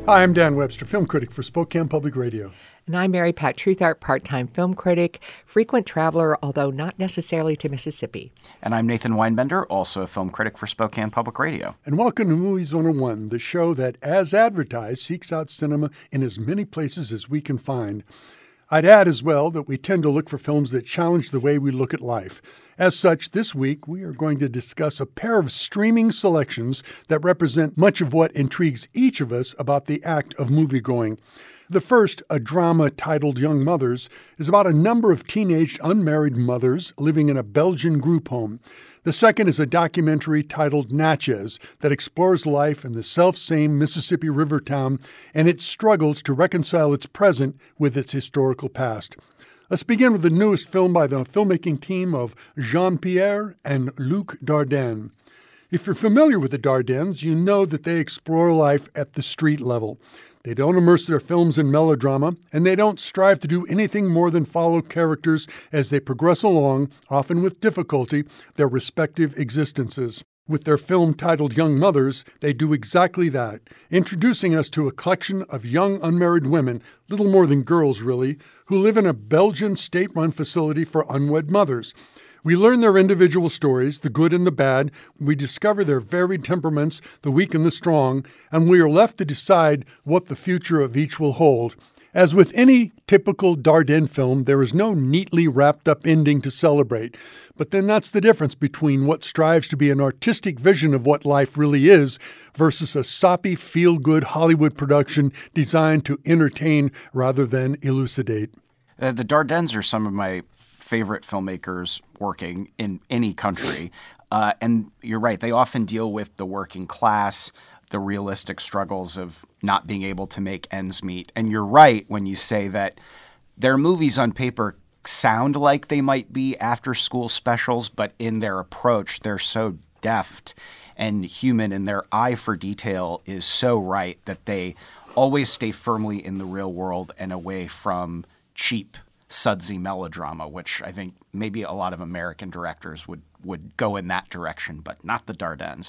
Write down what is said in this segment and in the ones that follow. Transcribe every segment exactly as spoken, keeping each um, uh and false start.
Hi, I'm Dan Webster, film critic for Spokane Public Radio. And I'm Mary Pat Truthart, part-time film critic, frequent traveler, although not necessarily to Mississippi. And I'm Nathan Weinbender, also a film critic for Spokane Public Radio. And welcome to Movies one oh one, the show that, as advertised, seeks out cinema in as many places as we can find. I'd add as well that we tend to look for films that challenge the way we look at life. As such, this week we are going to discuss a pair of streaming selections that represent much of what intrigues each of us about the act of moviegoing. The first, a drama titled Young Mothers, is about a number of teenaged unmarried mothers living in a Belgian group home. The second is a documentary titled Natchez that explores life in the self-same Mississippi River town and its struggles to reconcile its present with its historical past. Let's begin with the newest film by the filmmaking team of Jean-Pierre and Luc Dardenne. If you're familiar with the Dardennes, you know that they explore life at the street level. They don't immerse their films in melodrama, and they don't strive to do anything more than follow characters as they progress along, often with difficulty, their respective existences. With their film titled Young Mothers, they do exactly that, introducing us to a collection of young unmarried women, little more than girls really, who live in a Belgian state-run facility for unwed mothers. We learn their individual stories, the good and the bad. We discover their varied temperaments, the weak and the strong, and we are left to decide what the future of each will hold. As with any typical Dardenne film, there is no neatly wrapped-up ending to celebrate. But then that's the difference between what strives to be an artistic vision of what life really is versus a soppy, feel-good Hollywood production designed to entertain rather than elucidate. Uh, the Dardennes are some of my favorite filmmakers working in any country. Uh, and you're right, they often deal with the working class, the realistic struggles of not being able to make ends meet. And you're right when you say that their movies on paper sound like they might be after-school specials, but in their approach, they're so deft and human, and their eye for detail is so right that they always stay firmly in the real world and away from cheap sudsy melodrama, which I think maybe a lot of American directors would, would go in that direction, but not the Dardennes.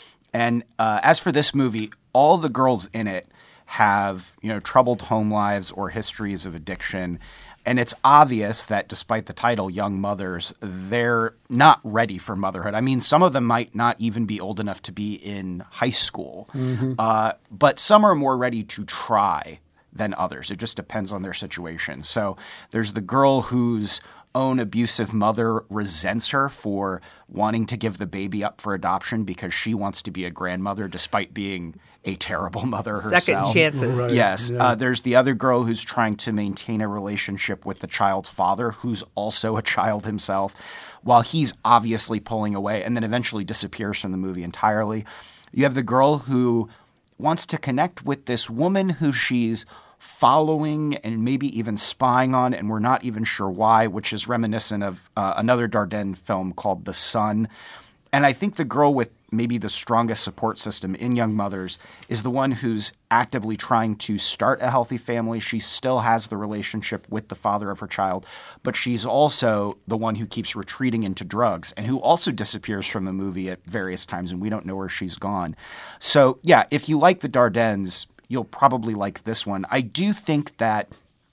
And uh, as for this movie, all the girls in it have, you know, troubled home lives or histories of addiction. And it's obvious that despite the title, Young Mothers, they're not ready for motherhood. I mean, some of them might not even be old enough to be in high school, mm-hmm. uh, but some are more ready to try than others. It just depends on their situation. So there's the girl whose own abusive mother resents her for wanting to give the baby up for adoption because she wants to be a grandmother despite being a terrible mother herself. Second chances. Right. Yes. Yeah. Uh, there's the other girl who's trying to maintain a relationship with the child's father, who's also a child himself, while he's obviously pulling away and then eventually disappears from the movie entirely. You have the girl who wants to connect with this woman who she's following and maybe even spying on, and we're not even sure why, which is reminiscent of uh, another Dardenne film called The Son. And I think the girl with maybe the strongest support system in Young Mothers is the one who's actively trying to start a healthy family. She still has the relationship with the father of her child, but she's also the one who keeps retreating into drugs and who also disappears from the movie at various times, and we don't know where she's gone. So, yeah, if you like the Dardennes, you'll probably like this one. I do think that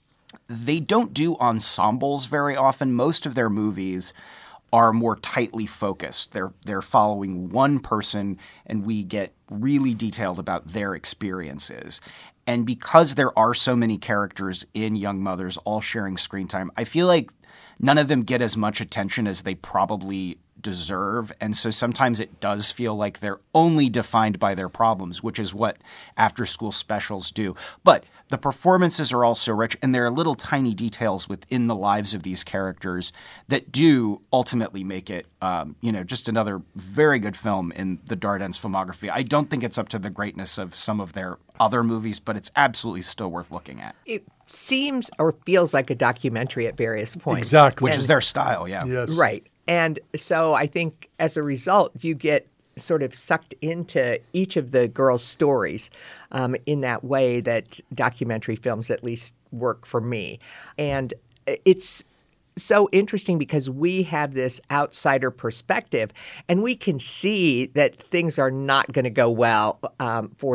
they don't do ensembles very often. Most of their movies are more tightly focused. They're they're following one person, and we get really detailed about their experiences. And because there are so many characters in Young Mothers all sharing screen time, I feel like none of them get as much attention as they probably deserve. And so sometimes it does feel like they're only defined by their problems, which is what after-school specials do. But the performances are also rich, and there are little tiny details within the lives of these characters that do ultimately make it, um, you know, just another very good film in the Dardennes filmography. I don't think it's up to the greatness of some of their other movies, but it's absolutely still worth looking at. It seems or feels like a documentary at various points. Exactly. Which and, is their style, yeah. Yes. Right. And so I think as a result, you get sort of sucked into each of the girls' stories um, in that way that documentary films at least work for me. And it's so interesting because we have this outsider perspective, and we can see that things are not going to go well um, for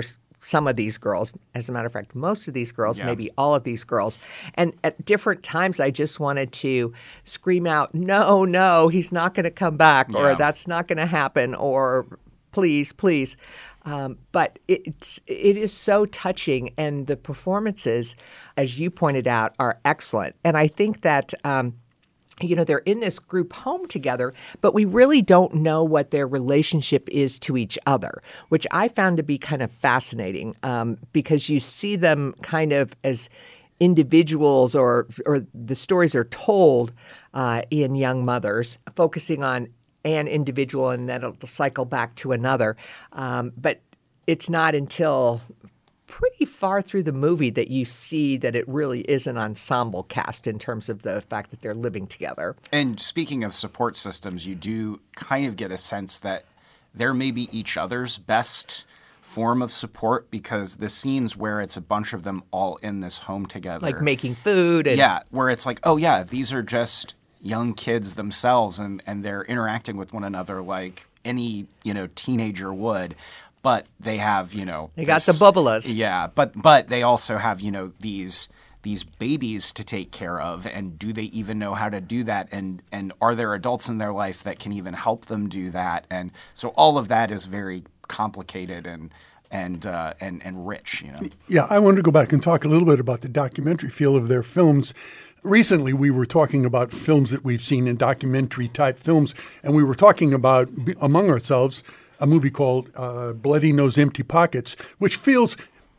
some of these girls. As a matter of fact, most of these girls, Yeah. maybe all of these girls. And at different times, I just wanted to scream out, no, no, he's not going to come back, or Yeah. that's not going to happen, or please, please. Um, but it's, it is so touching, and the performances, as you pointed out, are excellent. And I think that um, you know, they're in this group home together, but we really don't know what their relationship is to each other, which I found to be kind of fascinating um, because you see them kind of as individuals, or or the stories are told uh, in Young Mothers, focusing on an individual and then it'll cycle back to another. Um, but it's not until pretty far through the movie that you see that it really is an ensemble cast in terms of the fact that they're living together. And speaking of support systems, you do kind of get a sense that they're maybe each other's best form of support, because the scenes where it's a bunch of them all in this home together. Like making food. And Yeah, where it's like, oh yeah, these are just young kids themselves, and, and they're interacting with one another like any, you know, teenager would. But they have, you know, They got this- the bubbalas. Yeah, but but they also have, you know, these these babies to take care of, and do they even know how to do that? And and are there adults in their life that can even help them do that? And so all of that is very complicated and and uh, and and rich, you know. Yeah, I wanted to go back and talk a little bit about the documentary feel of their films. Recently, we were talking about films that we've seen in documentary-type films, and we were talking about, among ourselves, a movie called uh, Bloody Nose Empty Pockets, which feels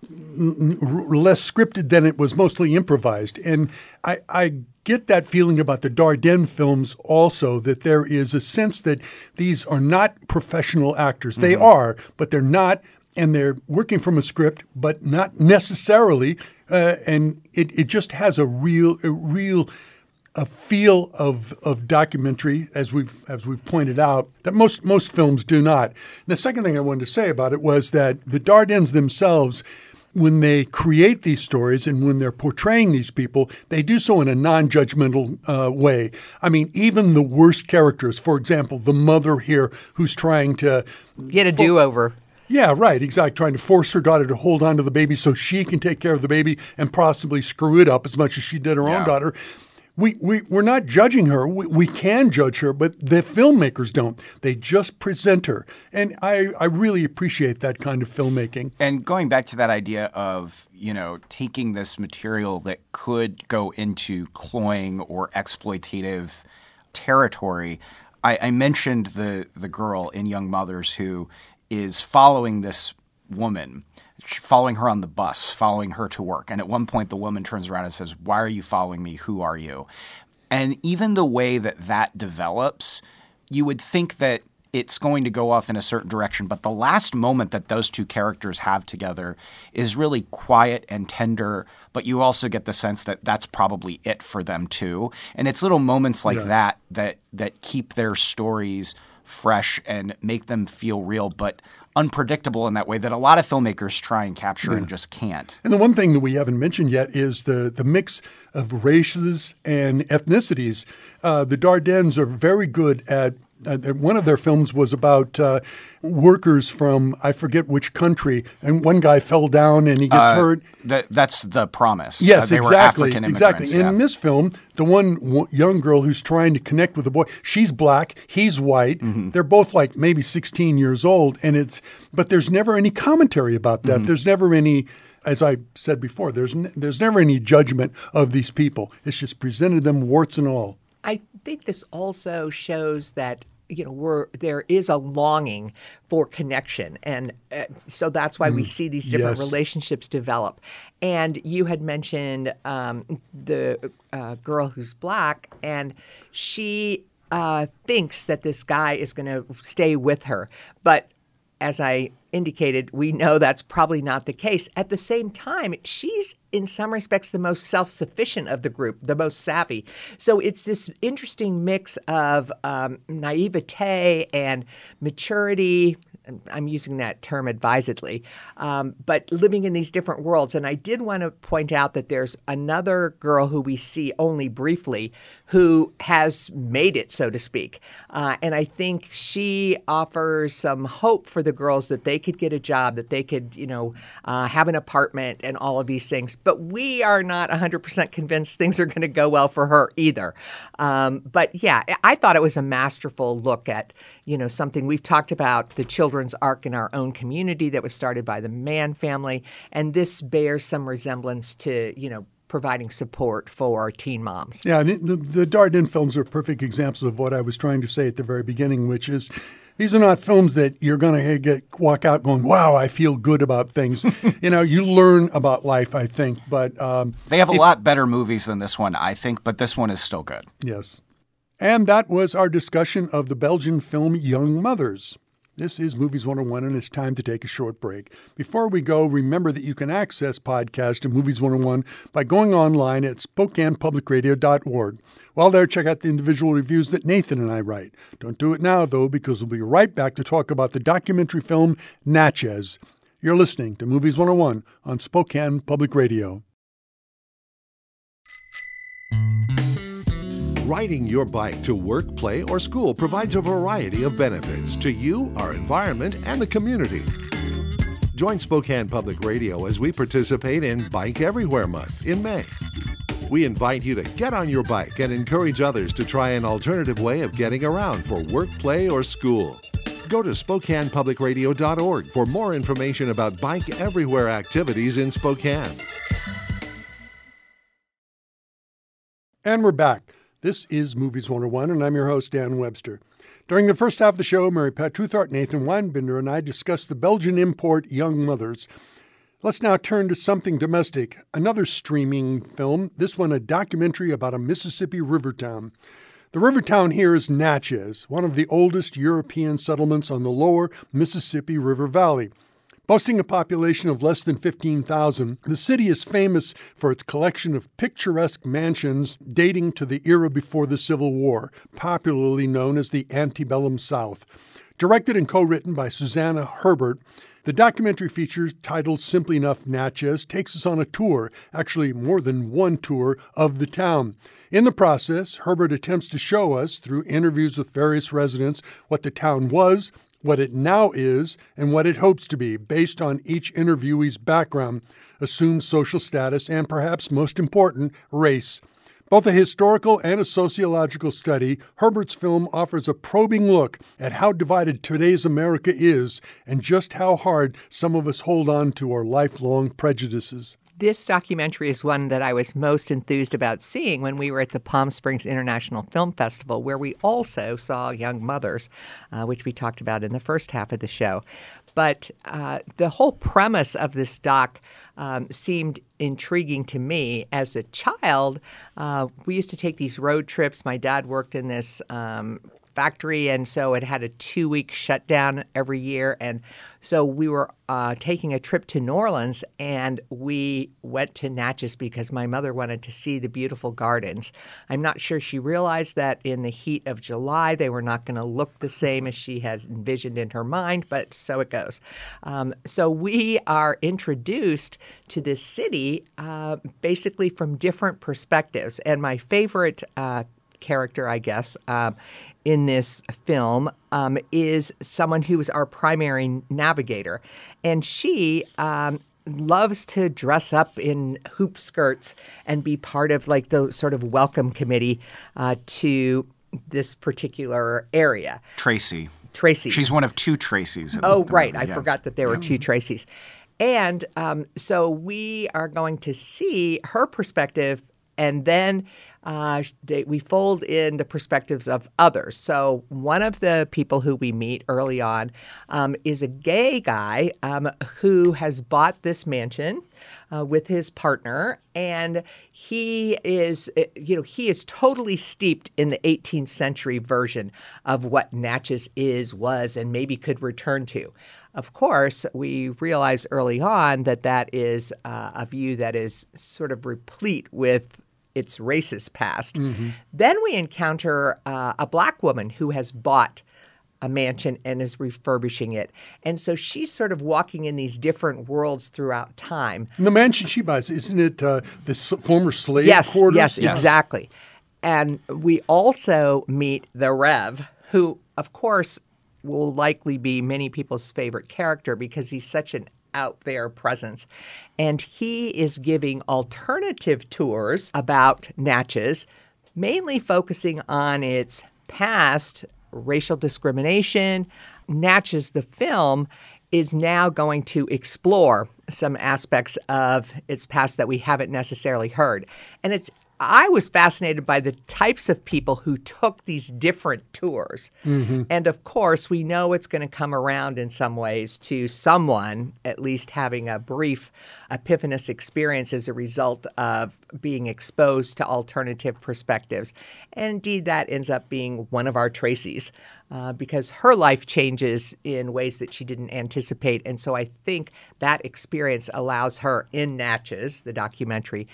n- n- less scripted than it was mostly improvised. And I, I get that feeling about the Dardenne films also, that there is a sense that these are not professional actors. They Mm-hmm. are, but they're not, and they're working from a script, but not necessarily. Uh, and it, it just has a real, a real a feel of of documentary, as we've as we've pointed out, that most most films do not. The second thing I wanted to say about it was that the Dardennes themselves, when they create these stories and when they're portraying these people, they do so in a non-judgmental uh, way. I mean, even the worst characters, for example, the mother here who's trying to Get a do-over. Yeah, right, exactly. Trying to force her daughter to hold on to the baby so she can take care of the baby and possibly screw it up as much as she did her Yeah. own daughter. We, we, we're not judging her. We, we can judge her, but the filmmakers don't. They just present her. And I, I really appreciate that kind of filmmaking. And going back to that idea of, you know, taking this material that could go into cloying or exploitative territory, I, I mentioned the the girl in Young Mothers who is following this woman, following her on the bus, following her to work. And at one point, the woman turns around and says, "Why are you following me? Who are you?" And even the way that that develops, you would think that it's going to go off in a certain direction. But the last moment that those two characters have together is really quiet and tender, but you also get the sense that that's probably it for them too. And it's little moments like Yeah. that that that keep their stories fresh and make them feel real, but unpredictable in that way that a lot of filmmakers try and capture and just can't. And the one thing that we haven't mentioned yet is the, the mix of races and ethnicities. Uh, the Dardennes are very good at Uh, one of their films was about uh, workers from, I forget which country, and one guy fell down and he gets Uh, hurt. That, that's The Promise. Yes, Uh, they exactly. were African exactly. immigrants. In yeah. this film, the one w- young girl who's trying to connect with the boy, she's black, he's white. Mm-hmm. They're both like maybe sixteen years old, and it's. But there's never any commentary about that. Mm-hmm. There's never any. As I said before, there's n- there's never any judgment of these people. It's just presented them warts and all. I think this also shows that you know we're there is a longing for connection, and uh, so that's why we see these different Yes. relationships develop. And you had mentioned um, the uh, girl who's black, and she uh, thinks that this guy is going to stay with her, but as I indicated, we know that's probably not the case. At the same time, she's in some respects the most self-sufficient of the group, the most savvy. So it's this interesting mix of um, naivete and maturity, I'm using that term advisedly, um, but living in these different worlds. And I did want to point out that there's another girl who we see only briefly who has made it, so to speak. Uh, and I think she offers some hope for the girls that they could get a job, that they could, you know, uh, have an apartment and all of these things. But we are not one hundred percent convinced things are going to go well for her either. Um, but yeah, I thought it was a masterful look at, you know, something we've talked about, the children's arc in our own community that was started by the Mann family. And this bears some resemblance to, you know, providing support for teen moms. Yeah, and it, the, the Dardenne films are perfect examples of what I was trying to say at the very beginning, which is these are not films that you're going to get walk out going, wow, I feel good about things. You know, you learn about life, I think. But um, they have a if, lot better movies than this one, I think, but this one is still good. Yes. And that was our discussion of the Belgian film Young Mothers. This is Movies one oh one, and it's time to take a short break. Before we go, remember that you can access podcasts of Movies one oh one by going online at Spokane Public Radio dot org. While there, check out the individual reviews that Nathan and I write. Don't do it now, though, because we'll be right back to talk about the documentary film Natchez. You're listening to Movies one oh one on Spokane Public Radio. Riding your bike to work, play, or school provides a variety of benefits to you, our environment, and the community. Join Spokane Public Radio as we participate in Bike Everywhere Month in May. We invite you to get on your bike and encourage others to try an alternative way of getting around for work, play, or school. Go to Spokane Public Radio dot org for more information about Bike Everywhere activities in Spokane. And we're back. This is Movies one oh one, and I'm your host, Dan Webster. During the first half of the show, Mary Pat Truthart, Nathan Weinbinder, and I discussed the Belgian import Young Mothers. Let's now turn to something domestic, another streaming film, this one a documentary about a Mississippi river town. The river town here is Natchez, one of the oldest European settlements on the lower Mississippi River Valley. Boasting a population of less than fifteen thousand, the city is famous for its collection of picturesque mansions dating to the era before the Civil War, popularly known as the Antebellum South. Directed and co-written by Susanna Herbert, the documentary feature, titled simply enough Natchez, takes us on a tour, actually more than one tour, of the town. In the process, Herbert attempts to show us, through interviews with various residents, what the town was, what it now is, and what it hopes to be, based on each interviewee's background, assumed social status, and perhaps most important, race. Both a historical and a sociological study, Herbert's film offers a probing look at how divided today's America is and just how hard some of us hold on to our lifelong prejudices. This documentary is one that I was most enthused about seeing when we were at the Palm Springs International Film Festival, where we also saw Young Mothers, uh, which we talked about in the first half of the show. But uh, the whole premise of this doc um, seemed intriguing to me. As a child, uh, we used to take these road trips. My dad worked in this um factory, and so it had a two-week shutdown every year. And so we were uh, taking a trip to New Orleans, and we went to Natchez because my mother wanted to see the beautiful gardens. I'm not sure she realized that in the heat of July they were not going to look the same as she has envisioned in her mind, but so it goes. Um, so we are introduced to this city uh, basically from different perspectives. And my favorite uh, character, I guess, uh, in this film um, is someone who is our primary navigator. And she um, loves to dress up in hoop skirts and be part of like the sort of welcome committee uh, to this particular area. Tracy. Tracy. She's one of two Tracys. In oh, the right. movie, I yeah. forgot that there were two Tracys. And um, so we are going to see her perspective, and then uh, they, we fold in the perspectives of others. So one of the people who we meet early on um, is a gay guy um, who has bought this mansion uh, with his partner, and he is, you know, he is totally steeped in the eighteenth century version of what Natchez is, was, and maybe could return to. Of course, we realize early on that that is uh, a view that is sort of replete with its racist past. Mm-hmm. Then we encounter uh, a black woman who has bought a mansion and is refurbishing it. And so she's sort of walking in these different worlds throughout time. And the mansion she buys, isn't it uh, the s- former slave yes, quarters? Yes, Yes. exactly. And we also meet the Rev, who, of course, will likely be many people's favorite character because he's such an out there presence. And he is giving alternative tours about Natchez, mainly focusing on its past, racial discrimination. Natchez, the film, is now going to explore some aspects of its past that we haven't necessarily heard. And it's I was fascinated by the types of people who took these different tours. Mm-hmm. And of course, we know it's going to come around in some ways to someone at least having a brief epiphanous experience as a result of being exposed to alternative perspectives. And indeed, that ends up being one of our Tracys uh, because her life changes in ways that she didn't anticipate. And so I think that experience allows her in Natchez, the documentary,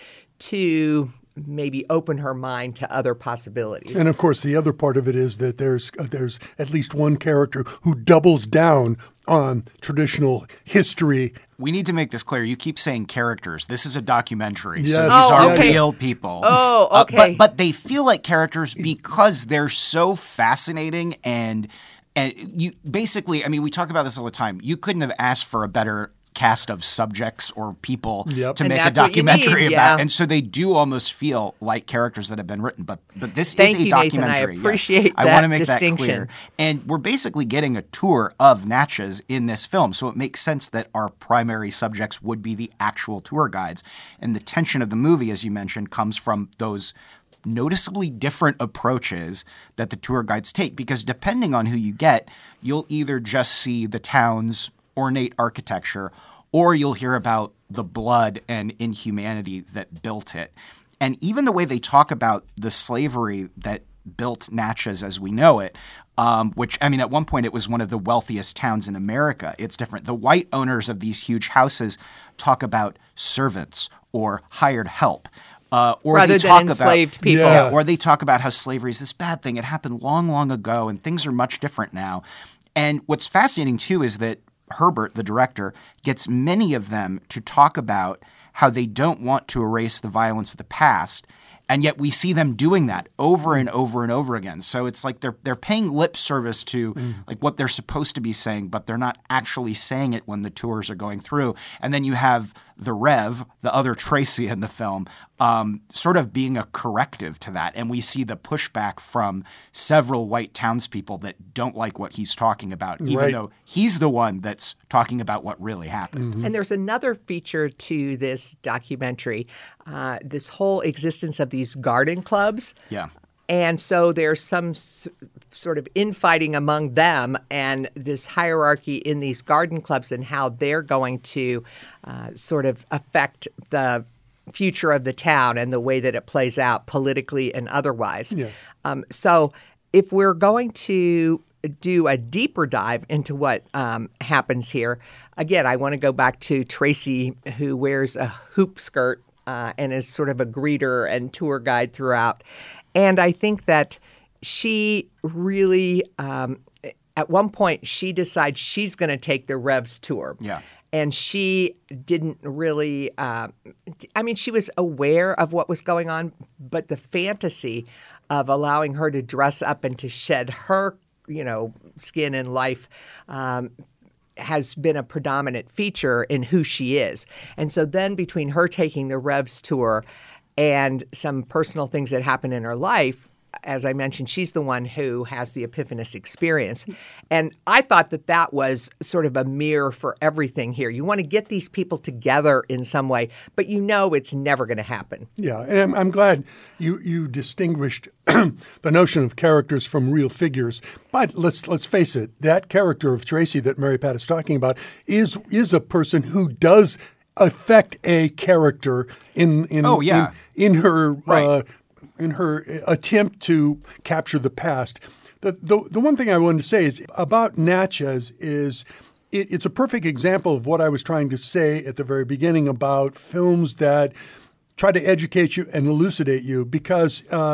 to maybe open her mind to other possibilities. And of course, the other part of it is that there's uh, there's at least one character who doubles down on traditional history. We need to make this clear. You keep saying characters. This is a documentary, Yes. so these Oh, are okay. real people. Oh, Uh, okay. but but they feel like characters because they're so fascinating and and you basically. I mean, we talk about this all the time. You couldn't have asked for a better cast of subjects or people Yep. to And make a that's what you documentary need, about, yeah. and so they do almost feel like characters that have been written. But but this Thank is a you, Nathan. I documentary. Yes. appreciate I that want to make distinction. that clear. And we're basically getting a tour of Natchez in this film, so it makes sense that our primary subjects would be the actual tour guides. And the tension of the movie, as you mentioned, comes from those noticeably different approaches that the tour guides take, because depending on who you get, you'll either just see the town's ornate architecture or you'll hear about the blood and inhumanity that built it. And even the way they talk about the slavery that built Natchez as we know it, um, which, I mean, at one point it was one of the wealthiest towns in America. It's different. The white owners of these huge houses talk about servants or hired help. Uh, or Rather they than talk enslaved about, people. Yeah. Yeah, or they talk about how slavery is this bad thing. It happened long, long ago, and things are much different now. And what's fascinating, too, is that Herbert, the director, gets many of them to talk about how they don't want to erase the violence of the past, and yet we see them doing that over and over and over again. So it's like they're they're paying lip service to mm. like what they're supposed to be saying, but they're not actually saying it when the tours are going through. And then you have the Rev, the other Tracy in the film, um, sort of being a corrective to that. And we see the pushback from several white townspeople that don't like what he's talking about, even Right. though he's the one that's talking about what really happened. And there's another feature to this documentary, uh, this whole existence of these garden clubs. Yeah. And so there's some s- sort of infighting among them and this hierarchy in these garden clubs and how they're going to uh, sort of affect the future of the town and the way that it plays out politically and otherwise. Yeah. Um, so if we're going to do a deeper dive into what um, happens here, again, I want to go back to Tracy, who wears a hoop skirt uh, and is sort of a greeter and tour guide throughout. And I think that she really, um, at one point, she decides she's going to take the Revs tour. Yeah. And she didn't really, uh, I mean, she was aware of what was going on, but the fantasy of allowing her to dress up and to shed her, you know, skin and life um, has been a predominant feature in who she is. And so then between her taking the Revs tour and some personal things that happen in her life, as I mentioned, she's the one who has the epiphanous experience. And I thought that that was sort of a mirror for everything here. You want to get these people together in some way, but you know it's never going to happen. Yeah, and I'm, I'm glad you you distinguished the notion of characters from real figures. But let's let's face it, that character of Tracy that Mary Pat is talking about is is a person who does affect a character in in Oh, yeah. in, in her Right. uh, in her attempt to capture the past. The, the the one thing I wanted to say is about Natchez is it, it's a perfect example of what I was trying to say at the very beginning about films that try to educate you and elucidate you, because uh,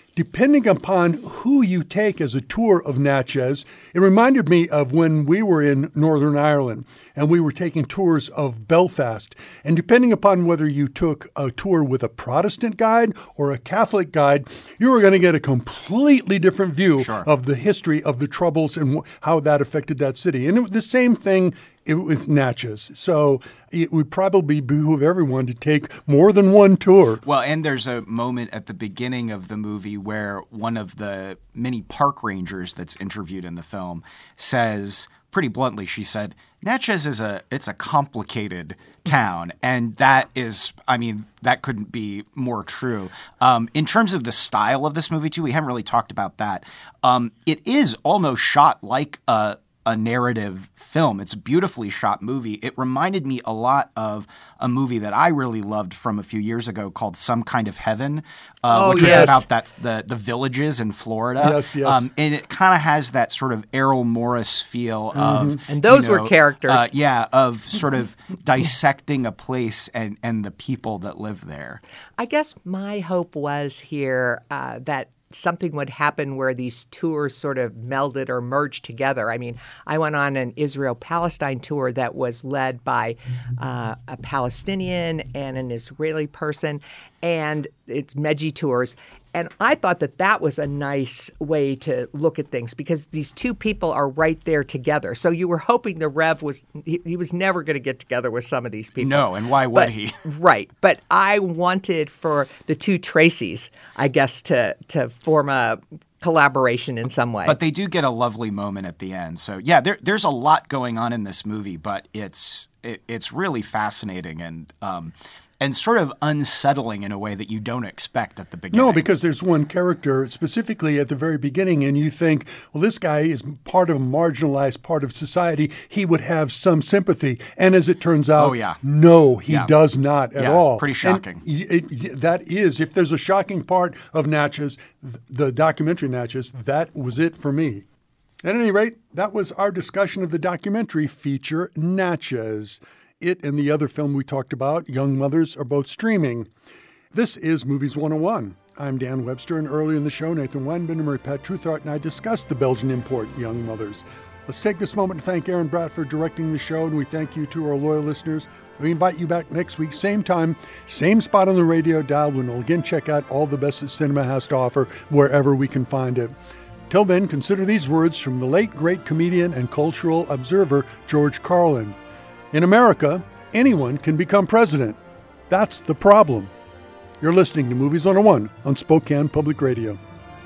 depending upon who you take as a tour of Natchez, it reminded me of when we were in Northern Ireland and we were taking tours of Belfast. And depending upon whether you took a tour with a Protestant guide or a Catholic guide, you were going to get a completely different view Sure. of the history of the Troubles and wh- how that affected that city. And it was the same thing it, with Natchez. So it would probably behoove everyone to take more than one tour. Well, and there's a moment at the beginning of the movie where one of the many park rangers that's interviewed in the film says, pretty bluntly, she said, Natchez is a it's a complicated town, and that is, I mean, that couldn't be more true. Um, in terms of the style of this movie, too, we haven't really talked about that. Um, it is almost shot like a a narrative film. It's a beautifully shot movie. It reminded me a lot of a movie that I really loved from a few years ago called Some Kind of Heaven, uh, Oh, which yes. was about that the the villages in Florida. Yes, yes. Um, and it kind of has that sort of Errol Morris feel of, And those you were know, characters. uh, yeah, of sort of dissecting a place and and the people that live there. I guess my hope was here uh, that something would happen where these tours sort of melded or merged together. I mean, I went on an Israel-Palestine tour that was led by uh, a Palestinian and an Israeli person, and it's Meji Tours. And I thought that that was a nice way to look at things because these two people are right there together. So you were hoping the Rev was, he, he was never going to get together with some of these people. No, and why would But- he? Right. But I wanted for the two Tracys, I guess, to, to form a collaboration in some way. But they do get a lovely moment at the end. So yeah, there, there's a lot going on in this movie, but it's it, it's really fascinating and um, and sort of unsettling in a way that you don't expect at the beginning. No, because there's one character specifically at the very beginning, and you think, well, this guy is part of a marginalized part of society. He would have some sympathy. And as it turns out, Oh, yeah. no, he Yeah. does not at Yeah, all. pretty shocking. And it, it, that is, if there's a shocking part of Natchez, th- the documentary Natchez, that was it for me. At any rate, that was our discussion of the documentary feature Natchez. It and the other film we talked about, Young Mothers, are both streaming. This is Movies one oh one. I'm Dan Webster, and earlier in the show, Nathan Weinben and Marie-Pat Truthart and I discussed the Belgian import, Young Mothers. Let's take this moment to thank Aaron Bratt for directing the show, and we thank you to our loyal listeners. We invite you back next week, same time, same spot on the radio dial, when we'll again check out all the best that cinema has to offer wherever we can find it. Till then, consider these words from the late, great comedian and cultural observer George Carlin. In America, anyone can become president. That's the problem. You're listening to Movies one oh one on Spokane Public Radio.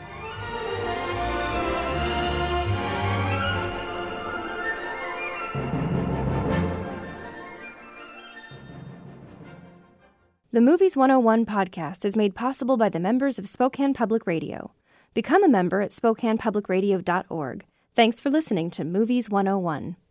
The Movies one oh one podcast is made possible by the members of Spokane Public Radio. Become a member at spokane public radio dot org. Thanks for listening to Movies one oh one.